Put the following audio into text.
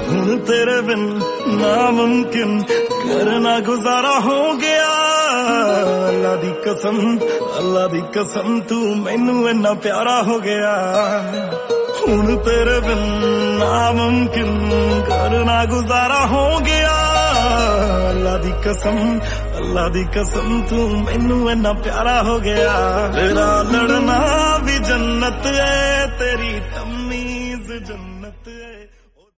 हुण तेरे बिन नामुमकिन करना गुजारा हो गया। अल्लाह दी कसम, अल्लाह दी कसम, तू मैनू इन्ना प्यारा हो गया। हुण तेरे बिन नामुमकिन करना गुजारा हो गया। अल्लाह दी कसम, अल्लाह दी कसम, तू मैनू इन्ना प्यारा हो गया। तेरा लड़ना भी जन्नत है, तेरी तमीज जन्नत है।